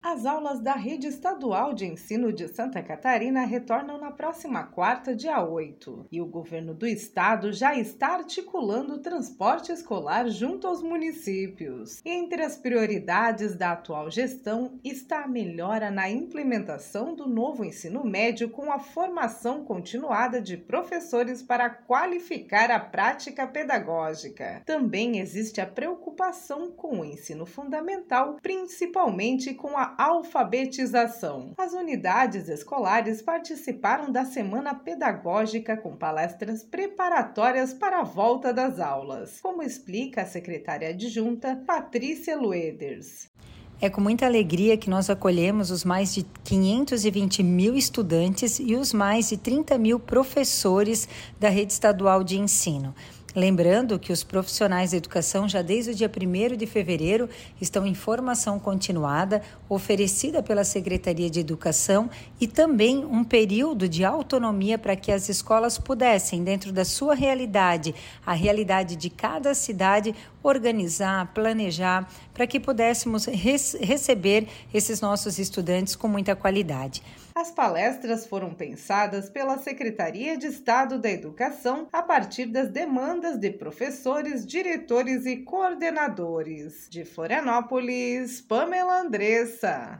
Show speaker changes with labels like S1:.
S1: As aulas da Rede Estadual de Ensino de Santa Catarina retornam na próxima quarta, dia 8, e o governo do estado já está articulando o transporte escolar junto aos municípios. Entre as prioridades da atual gestão está a melhora na implementação do novo ensino médio com a formação continuada de professores para qualificar a prática pedagógica. Também existe a preocupação com o ensino fundamental, principalmente com a alfabetização. As unidades escolares participaram da Semana Pedagógica com palestras preparatórias para a volta das aulas, como explica a secretária adjunta Patrícia Lueders.
S2: É com muita alegria que nós acolhemos os mais de 520 mil estudantes e os mais de 30 mil professores da rede estadual de ensino. Lembrando que os profissionais da educação já desde o dia 1º de fevereiro estão em formação continuada, oferecida pela Secretaria de Educação e também um período de autonomia para que as escolas pudessem, dentro da sua realidade, a realidade de cada cidade, organizar, planejar, para que pudéssemos receber esses nossos estudantes com muita qualidade.
S1: As palestras foram pensadas pela Secretaria de Estado da Educação a partir das demandas de professores, diretores e coordenadores. De Florianópolis, Pamela Andressa.